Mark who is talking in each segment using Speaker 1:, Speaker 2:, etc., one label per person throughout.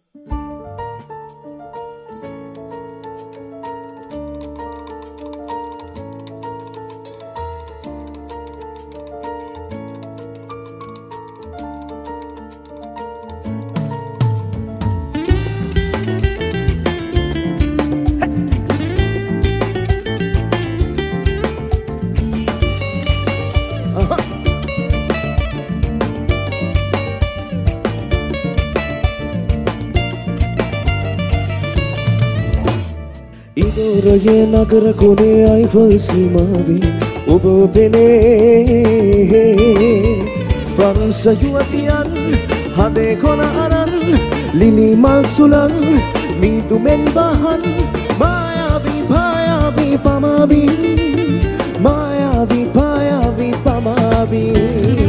Speaker 1: ඉදොරයේ නගර කොනේ අයිෆල් සීමාවේ ඔබ පෙනේ ප්‍රංශ යුවතියන් හදේ කොන අරන් ලිලි මල් සුලං මීදුමෙන් බහන් මායාවී පායාවී පමාවී මායාවී පායාවී පමාවී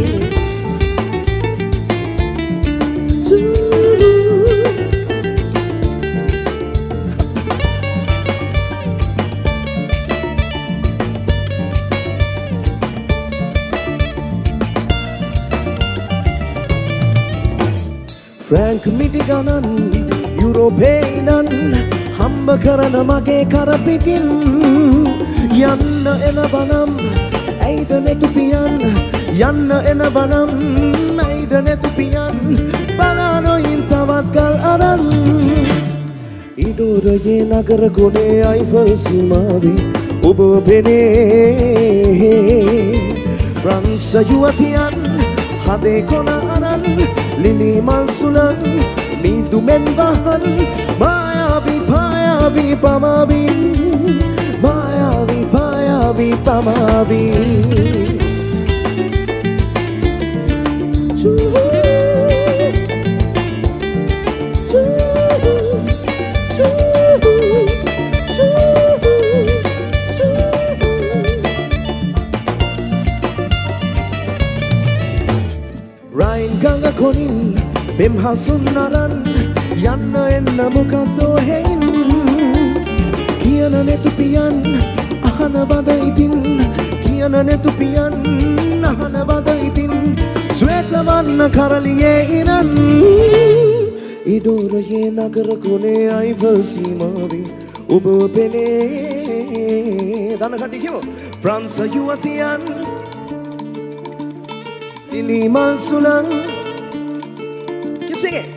Speaker 1: ෆ්‍රැන්ක් මිටි ගණන් යුරෝපේනන් හම්බ කරන මගේ කරපිටින් යන්න එනවනම් ඇයිද නෙතුපියන් යන්න එනවනම් ඇයිද නෙතුපියන් බලානොයින් තවත් කල් අරන් ඉඩෝරයේ නගර ගොඩේ අයිෆල් සීමාවේ ඔබ පෙනේ ප්‍රංශ යුවතියන් හදේ කොන අරන් ලිලි මල් සුලං මීදුමෙන් වහන් මායාවී පායාවී පමාවී මායාවී පායාවී පමාවී රයින් ගඟ කොනින් පෙම් හසුන් අරන් යන්න එන්න මොකක්දෝ හෙයින් කියන නෙතුපියන් අහන බද ඉතින් කියන නෙතුපියන් අහන බද ඉතින් ස්වේතවන්න කරලියේ ඉරන් ඉඩෝරයේ නගර කොනේ අයිෆල් සීමාවේ ඔබ පෙනේ දන්න කට්ටිය කියමු ප්‍රංශ යුවතියන් ලිලි මල් සුලං keep singing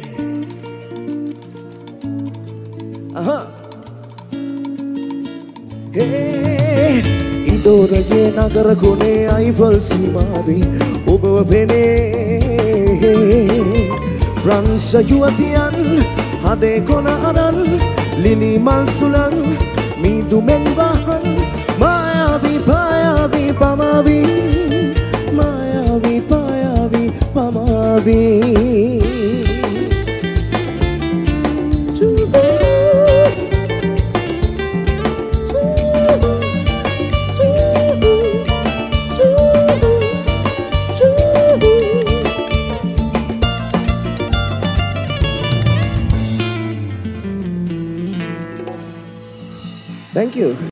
Speaker 1: hey ඉඩෝරයේ නගර කොනේ අයිෆල් සීමාවේ ඔබව පෙනේ ප්‍රංශ යුවතියන් හදේ කොන අරන් ලිලි මල් සුලං මීදුමෙන් වහන් මායාවී පායාවී පමාවී මායාවී පායාවී පමාවී Thank you.